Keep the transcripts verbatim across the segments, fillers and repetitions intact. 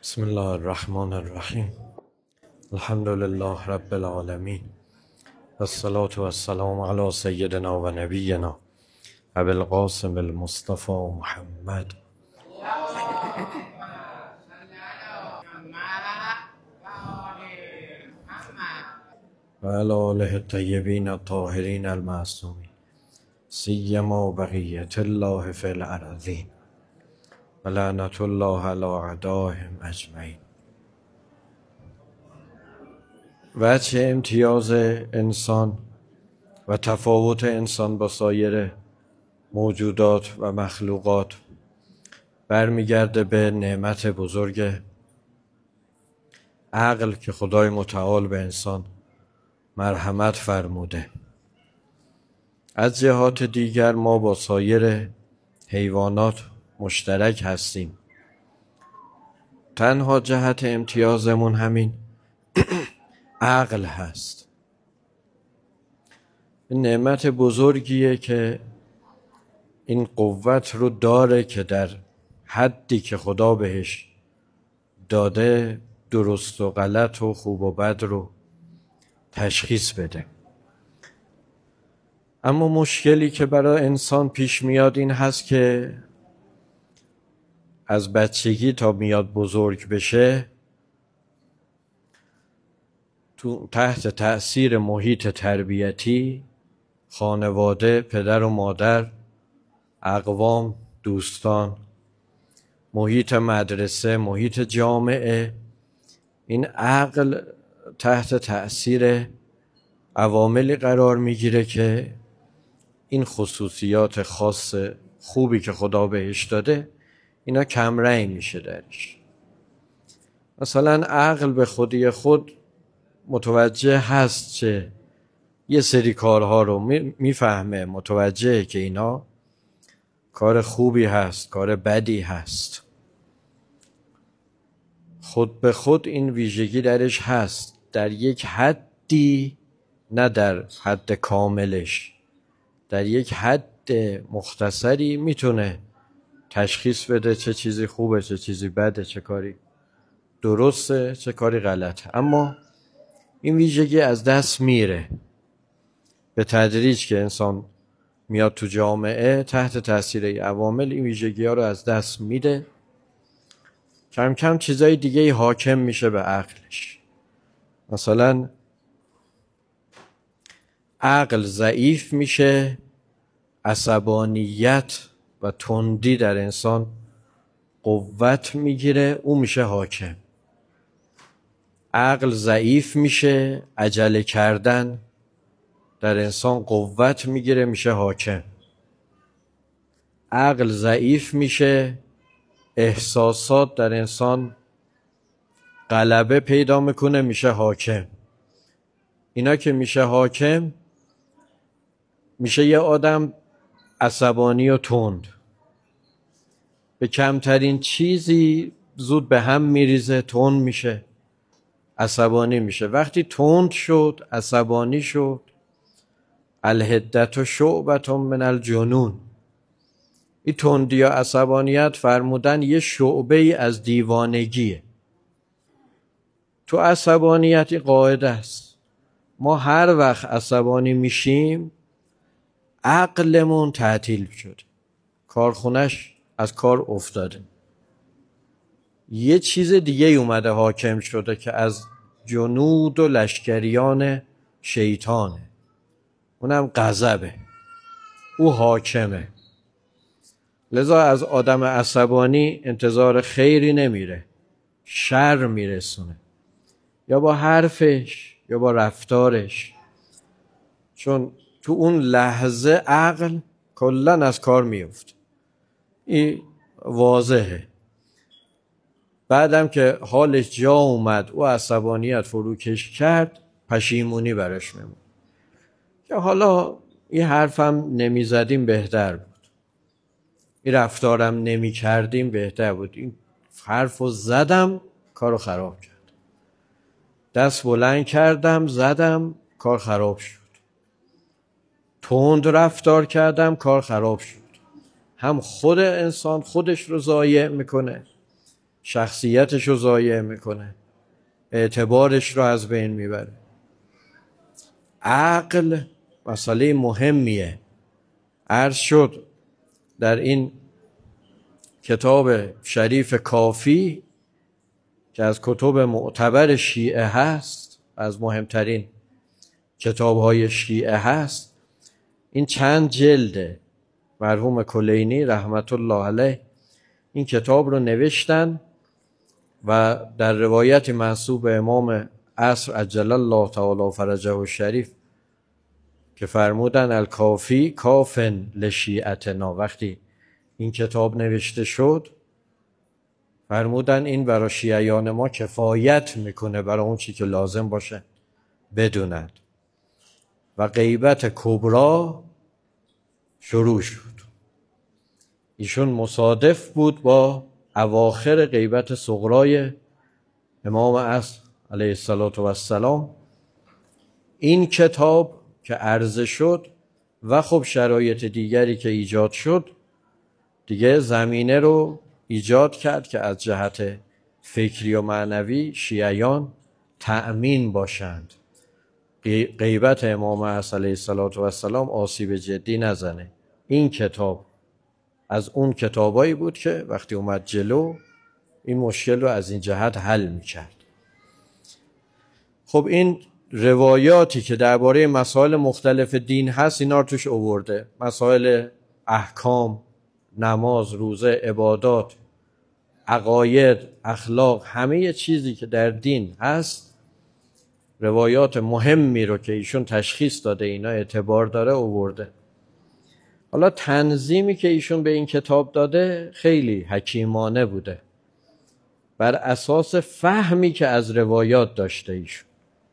بسم الله الرحمن الرحیم. الحمد لله رب العالمین والصلاة والسلام علی سیدنا و نبینا ابی القاسم المصطفى محمد و علی آله الطیبین الطاهرین المعصومین سیما بقیة الله فی الارضین و لعنة الله علی اعدائهم اجمعین. وجه امتیاز انسان و تفاوت انسان با سایر موجودات و مخلوقات برمیگرده به نعمت بزرگ عقل که خدای متعال به انسان مرحمت فرموده. از جهات دیگر ما با سایر حیوانات مشترک هستیم. تنها جهت امتیازمون همین عقل هست. این نعمت بزرگیه که این قوت رو داره که در حدی که خدا بهش داده درست و غلط و خوب و بد رو تشخیص بده. اما مشکلی که برای انسان پیش میاد این هست که از بچگی تا میاد بزرگ بشه تو تحت تأثیر محیط تربیتی، خانواده، پدر و مادر، اقوام، دوستان، محیط مدرسه، محیط جامعه، این عقل تحت تأثیر عواملی قرار میگیره که این خصوصیات خاص خوبی که خدا بهش داده اینا کمرنگ میشه درش. مثلا عقل به خودی خود متوجه هست که یه سری کارها رو میفهمه، متوجه که اینا کار خوبی هست، کار بدی هست. خود به خود این ویژگی درش هست، در یک حدی، نه در حد کاملش، در یک حد مختصری میتونه تشخیص بده چه چیزی خوبه، چه چیزی بده، چه کاری درسته، چه کاری غلطه. اما این ویژگی از دست میره به تدریج که انسان میاد تو جامعه تحت تاثیر عوامل این ویژگی ها رو از دست میده. کم کم چیزای دیگه حاکم میشه به عقلش. مثلا عقل ضعیف میشه، عصبانیت و تندی در انسان قوت میگیره، او میشه حاکم. عقل ضعیف میشه، عجله کردن در انسان قوت میگیره، میشه حاکم. عقل ضعیف میشه، احساسات در انسان غلبه پیدا میکنه، میشه حاکم. اینا که میشه حاکم، میشه یه آدم عصبانی و تند، به کمترین چیزی زود به هم میریزه، تند میشه، عصبانی میشه. وقتی تند شد، عصبانی شد، الحدت و شعبة من الجنون، این تندی و عصبانیت فرمودن یه شعبه ای از دیوانگیه. تو عصبانیت قاعده است، ما هر وقت عصبانی میشیم عقلمون تعطیل شد، کارخونش از کار افتاده، یه چیز دیگه اومده حاکم شده که از جنود و لشکریان شیطانه، اونم غضبه، او حاکمه. لذا از آدم عصبانی انتظار خیری نمیره، شر میرسونه، یا با حرفش یا با رفتارش، چون تو اون لحظه عقل کلن از کار میفته. این واضحه. بعدم که حالش جا اومد و عصبانیت فروکش کرد، پشیمونی برش میمون که حالا این حرفم نمی زدیم بهتر بود، این رفتارم نمی کردیم بهتر بود، این حرفو زدم کارو خراب کرد، دست بلند کردم زدم کار خراب شد، تند رفتار کردم کار خراب شد. هم خود انسان خودش رو ضایع میکنه، شخصیتش رو ضایع میکنه، اعتبارش رو از بین میبره. عقل مسئله مهمیه. عرض شد در این کتاب شریف کافی که از کتب معتبر شیعه هست، از مهمترین کتاب‌های شیعه هست، این چند جلده. مرحوم کلینی رحمت الله علیه این کتاب رو نوشتن و در روایت منسوب به امام عصر عجل الله تعالی فرجه الشریف که فرمودن الکافی کافن لشیعتنا، وقتی این کتاب نوشته شد فرمودن این برای شیعیان ما کفایت میکنه برای اون چی که لازم باشه بدونند. و غیبت کبرا شروع شد. ایشون مصادف بود با اواخر غیبت صغرای امام عصر علیه السلام. این کتاب که عرضه شد و خب شرایط دیگری که ایجاد شد دیگه زمینه رو ایجاد کرد که از جهت فکری و معنوی شیعیان تأمین باشند، غیبت امام عصر علیه السلام آسیب جدی نزنه. این کتاب از اون کتابایی بود که وقتی اومد جلو این مشکل رو از این جهت حل میکرد. خب این روایاتی که درباره مسائل مختلف دین هست اینا رو توش آورده، مسائل احکام، نماز، روزه، عبادات، عقاید، اخلاق، همه چیزی که در دین هست، روایات مهمی رو که ایشون تشخیص داده اینا اعتبار داره آورده. حالا تنظیمی که ایشون به این کتاب داده خیلی حکیمانه بوده، بر اساس فهمی که از روایات داشته ایشون.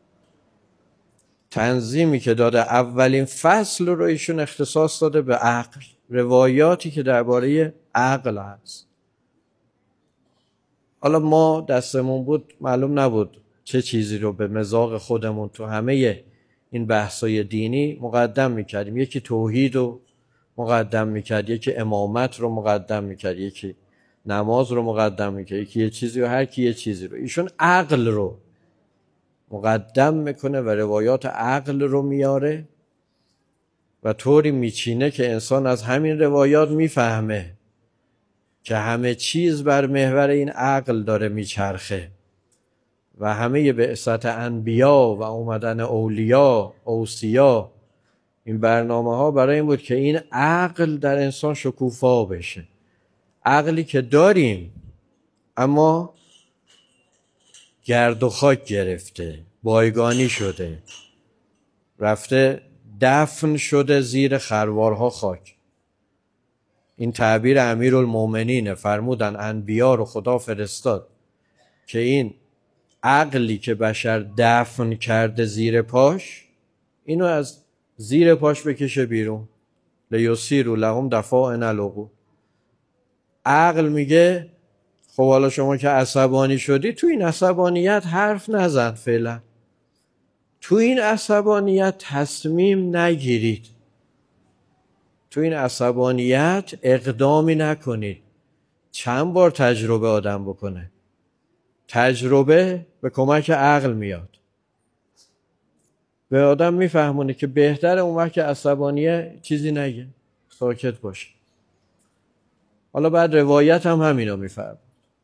تنظیمی که داده اولین فصل رو ایشون اختصاص داده به عقل، روایاتی که درباره عقل هست. حالا ما دستمون بود معلوم نبود چه چیزی رو به مذاق خودمون تو همه این بحثای دینی مقدم میکردیم. یکی توحید رو مقدم میکرد، یکی امامت رو مقدم میکرد، یکی نماز رو مقدم میکرد، یکی یه چیزی رو، هر کی یه چیزی رو. ایشون عقل رو مقدم میکنه و روایات عقل رو میاره و طوری میچینه که انسان از همین روایات میفهمه که همه چیز بر محور این عقل داره میچرخه و همه بعثت انبیا و اومدن اولیا، اوصیا، این برنامه ها برای این بود که این عقل در انسان شکوفا بشه. عقلی که داریم اما گرد و خاک گرفته، بایگانی شده، رفته دفن شده زیر خروارها خاک. این تعبیر امیرالمومنین، فرمودن انبیا رو خدا فرستاد که این عقلی که بشر دفن کرده زیر پاش، اینو از زیر پاش بکشه بیرون. لیسیروا لهم دفاعن العقول. عقل میگه خب حالا شما که عصبانی شدی، تو این عصبانیت حرف نزن، فعلا تو این عصبانیت تصمیم نگیرید، تو این عصبانیت اقدامی نکنید. چند بار تجربه آدم بکنه؟ تجربه به کمک عقل میاد، به آدم میفهمونه که بهتره اون وقت که عصبانیه چیزی نگه، ساکت باشه. حالا بعد روایت هم همینو میفهمه،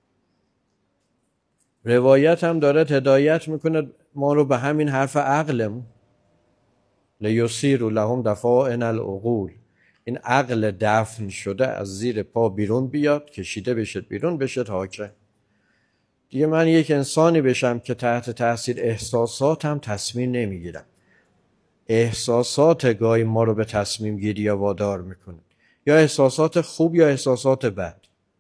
روایت هم داره هدایت میکنه ما رو به همین حرف عقلمون. لیسیروا لهم دفاعن العقول. این عقل دفن شده از زیر پا بیرون بیاد، کشیده بشه بیرون، بشه حاکم. دیگه من یک انسانی بشم که تحت تاثیر احساساتم تصمیم نمیگیرم. احساسات گاهی ما رو به تصمیم گیری وادار میکنه، یا احساسات خوب یا احساسات بد.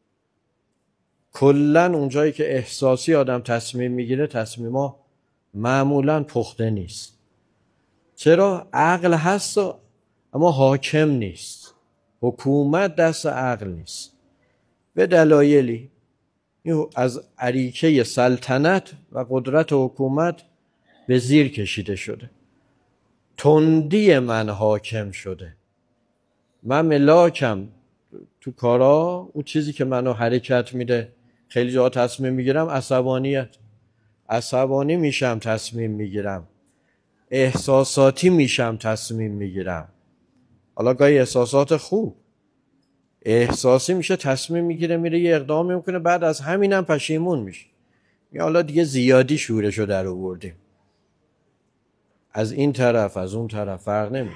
کلن اونجایی که احساسی آدم تصمیم میگیره تصمیما معمولا پخته نیست. چرا؟ عقل هست اما حاکم نیست، حکومت دست عقل نیست به دلایلی. از اریکه سلطنت و قدرت و حکومت به زیر کشیده شده، تندی من حاکم شده، من ملاکم تو کارا، اون چیزی که منو حرکت میده خیلی جا تصمیم میگیرم عصبانیت، عصبانی میشم تصمیم میگیرم، احساساتی میشم تصمیم میگیرم. حالا گاهی احساسات خوب، احساسی میشه تصمیم میگیره میره یه اقدامی میکنه، بعد از همینم پشیمون میشه. یا حالا دیگه زیادی شورشو در آوردیم، از این طرف از اون طرف فرق نمیکنه.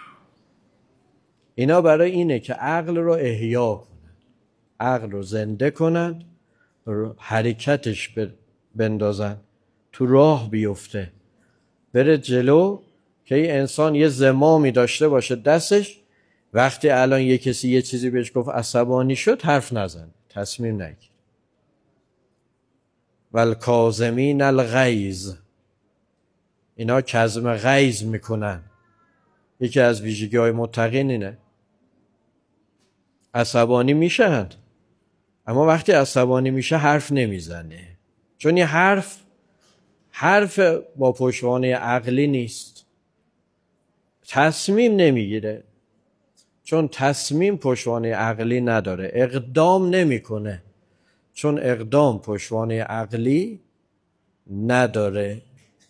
اینا برای اینه که عقل رو احیا کنند، عقل رو زنده کنند، حرکتش بندازن، تو راه بیفته، بره جلو، که یه انسان یه زمامی داشته باشه دستش، وقتی الان یه کسی یه چیزی بهش گفت عصبانی شد، حرف نزن، تصمیم نگیر. والکاظمین الغیظ، اینا کظم غیظ میکنن. یکی از ویژگی های متقین اینه، عصبانی میشن اما وقتی عصبانی میشه حرف نمیزنه، چون یه حرف حرف با پشتوانه عقلی نیست. تصمیم نمیگیره چون تصمیم پشتوانه عقلی نداره. اقدام نمیکنه چون اقدام پشتوانه عقلی نداره.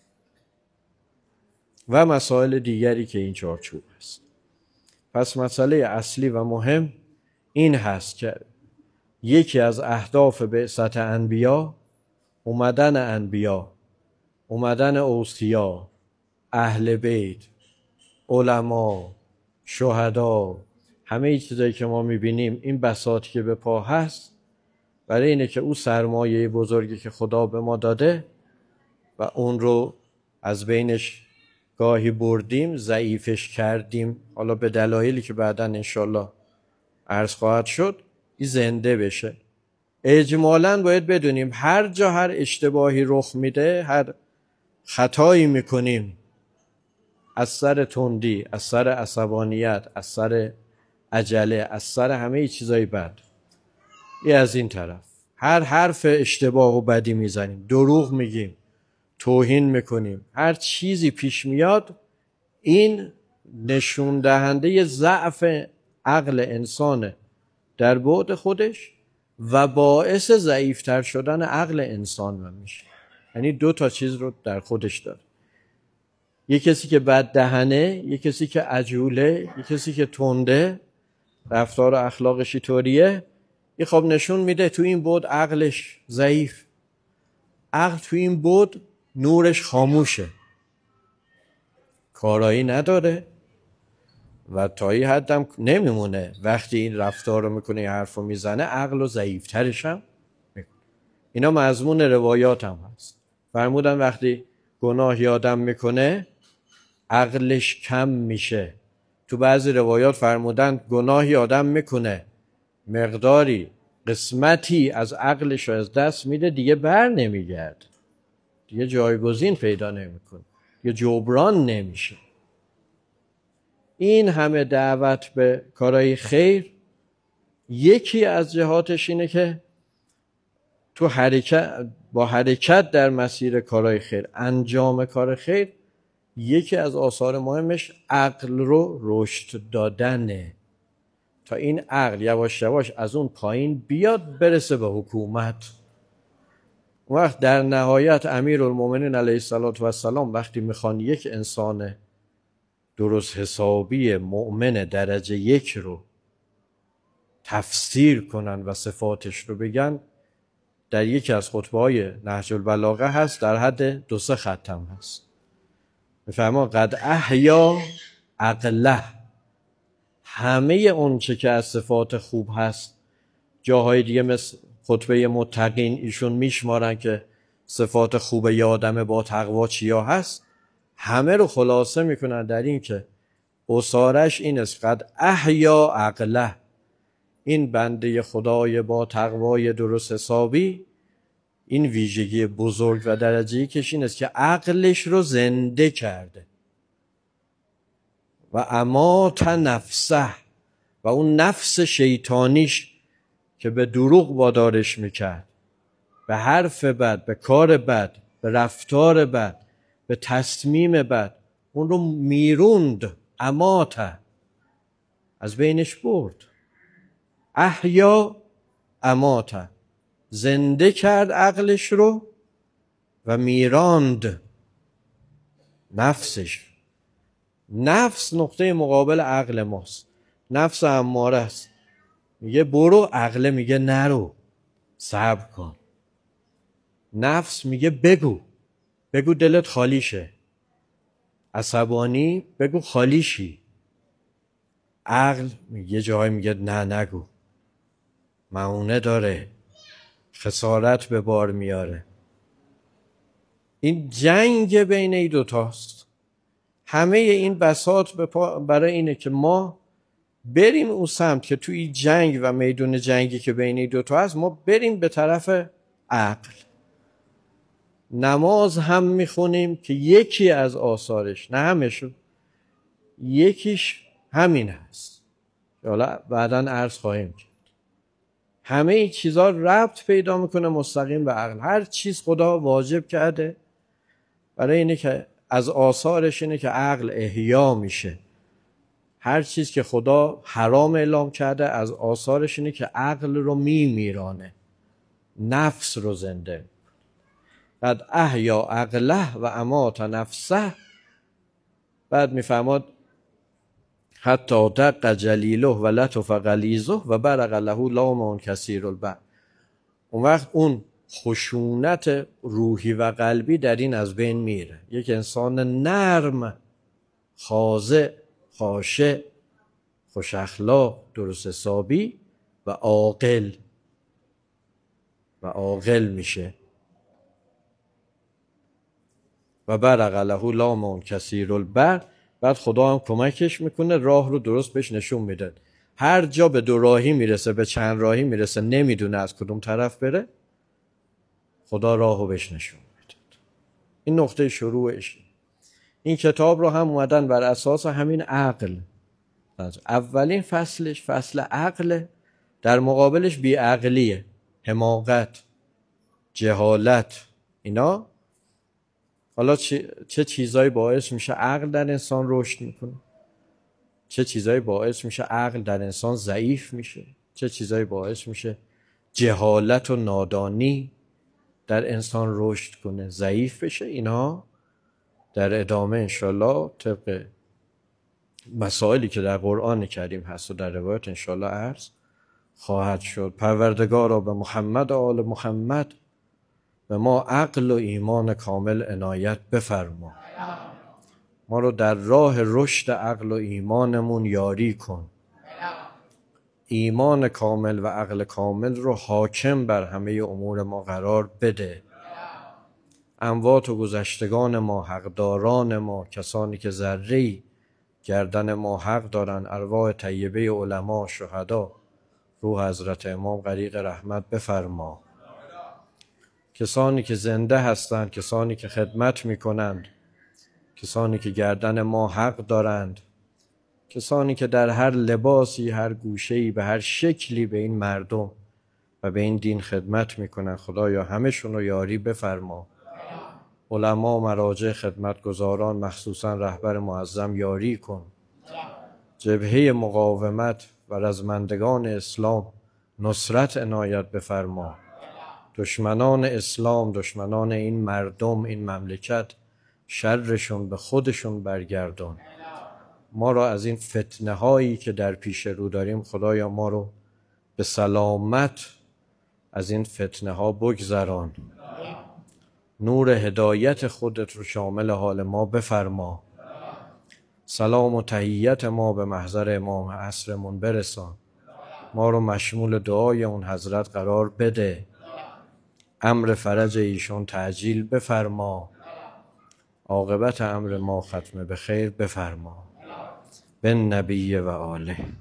و مسائل دیگری که این چارچوب است. پس مسئله اصلی و مهم این هست که یکی از اهداف بعثت انبیا اومدن انبیا، اومدن اوصیا، اهل بیت، علما، شهدا، همه این چیزایی که ما میبینیم، این بساطی که به پا هست، برای اینه که او سرمایه بزرگی که خدا به ما داده و اون رو از بینش گاهی بردیم، ضعیفش کردیم، حالا به دلایلی که بعداً انشالله عرض خواهد شد، این زنده بشه. اجمالاً باید بدونیم هر جا هر اشتباهی رخ میده، هر خطایی میکنیم، از سر تندی، از سر عصبانیت، از سر عجله، از سر همه چیزای بد، یه از این طرف هر حرف اشتباه و بدی میزنیم، دروغ میگیم، توهین میکنیم، هر چیزی پیش میاد، این نشون دهنده ضعف عقل انسانه در بعد خودش و باعث ضعیفتر شدن عقل انسان میشه. یعنی دو تا چیز رو در خودش داره. یه کسی که بد دهنه، یه کسی که عجوله، یه کسی که تنده، رفتار و اخلاقش طوریه، یه خب نشون میده تو این بود عقلش ضعیف، عقل تو این بود نورش خاموشه، کارایی نداره و تا این حدم نمیمونه. وقتی این رفتار رو میکنه، این حرف رو میزنه، عقل رو ضعیفترش هم میکنه. اینا مضمون روایات هم هست. فرمودن وقتی گناهی آدم میکنه عقلش کم میشه. تو بعضی روایات فرمودن گناهی آدم میکنه، مقداری قسمتی از عقلش رو از دست میده، دیگه بر نمیگرد، دیگه جایگزین پیدا نمیکنه، دیگه جبران نمیشه. این همه دعوت به کارهای خیر، یکی از جهاتش اینه که تو حرکت، با حرکت در مسیر کارهای خیر، انجام کار خیر، یکی از آثار مهمش عقل رو رشد دادنه، تا این عقل یواش یواش از اون پایین بیاد برسه به حکومت. اون وقت در نهایت امیرالمومنین علیه السلام وقتی میخوان یک انسان درست حسابی مؤمن درجه یک رو تفسیر کنن و صفاتش رو بگن، در یکی از خطبه‌های نهج البلاغه هست، در حد دو سه خط هم هست، میفهمان قد احیا عقله. همه اون چه که از صفات خوب هست، جاهای دیگه مثل خطبه متقین ایشون میشمارن که صفات خوب یه آدم با تقوا چیا هست، همه رو خلاصه میکنن در این که اصارش این است: قد احیا عقله. این بنده خدای با تقوای درست حسابی، این ویژگی بزرگ و درجه‌ای کش این است که عقلش رو زنده کرده. و امات نفسه، و اون نفس شیطانیش که به دروغ وادارش میکرد، به حرف بد، به کار بد، به رفتار بد، به تصمیم بد، اون رو میروند، امات، از بینش برد. احیا امات. زنده کرد عقلش رو و میراند نفسش. نفس نقطه مقابل عقل ماست. نفس اماره است، میگه برو، عقل میگه نرو، صبر کن. نفس میگه بگو، بگو دلت خالی شه. عصبانی بگو خالی شی. عقل یه جایی میگه نه نگو، معونه داره، خسارت به بار میاره. این جنگ بین این دوتاست. همه این بساط برای اینه که ما بریم اون سمت که توی جنگ و میدون جنگی که بین این دوتا هست ما بریم به طرف عقل. نماز هم میخونیم که یکی از آثارش، نه همشون، یکیش همین هست، حالا بعداً عرض خواهیم کرد. همه این چیزها ربط پیدا میکنه مستقیم به عقل. هر چیز خدا واجب کرده برای اینه که از آثارش اینه که عقل احیا میشه. هر چیز که خدا حرام اعلام کرده از آثارش اینه که عقل رو میمیرانه، نفس رو زنده. بعد احیا عقله و امات نفسه. بعد میفرماد حتی دق جلیله و لطف غلیظه و برق له لام کثیر البحر. اون وقت اون خشونت روحی و قلبی در این از بین میره. یک انسان نرم، خاضع، خاشع، خوش اخلاق، درست حسابی و عاقل و عاقل میشه. و برق له لام کثیر البحر. بعد خدا هم کمکش میکنه، راه رو درست بهش نشون میده. هر جا به دو راهی میرسه، به چند راهی میرسه، نمیدونه از کدوم طرف بره، خدا راهو بهش نشون میده. این نقطه شروعش. این کتاب رو هم اومدن بر اساس همین عقل. اولین فصلش فصل عقل، در مقابلش بیعقلیه، حماقت، جهالت، اینا. حالا چه چیزایی باعث میشه عقل در انسان رشد میکنه؟ چه چیزایی باعث میشه عقل در انسان ضعیف میشه؟ چه چیزایی باعث میشه جهالت و نادانی در انسان رشد کنه، ضعیف بشه؟ اینا در ادامه انشالله طبق مسائلی که در قرآن کریم هست و در روایت انشالله عرض خواهد شد. پروردگارا به محمد و آل محمد به ما عقل و ایمان کامل عنایت بفرما. ما رو در راه رشد عقل و ایمانمون یاری کن. ایمان کامل و عقل کامل رو حاکم بر همه امور ما قرار بده. اموات و گذشتگان ما، حقداران ما، کسانی که ذره‌ای گردن ما حق دارن، ارواح طیبه علما، شهدا، روح حضرت امام غریق رحمت بفرما. کسانی که زنده هستند، کسانی که خدمت میکنند، کسانی که گردن ما حق دارند، کسانی که در هر لباسی، هر گوشه‌ای، به هر شکلی به این مردم و به این دین خدمت میکنند، خدایا همشون رو یاری بفرما. علما، مراجع، خدمتگزاران، مخصوصا رهبر معظم یاری کن. جبهه مقاومت و رزمندگان اسلام نصرت عنایت بفرما. دشمنان اسلام، دشمنان این مردم، این مملکت، شرشون به خودشون برگردان. ما را از این فتنه هایی که در پیش رو داریم، خدایا ما رو به سلامت از این فتنه ها بگذران. نور هدایت خودت رو شامل حال ما بفرما. سلام و تحیت ما به محضر امام عصرمون برسان. ما رو مشمول دعای اون حضرت قرار بده. امر فرج ایشون تعجیل بفرما. عاقبت امر ما ختم به خیر بفرما. بن نبی و آله.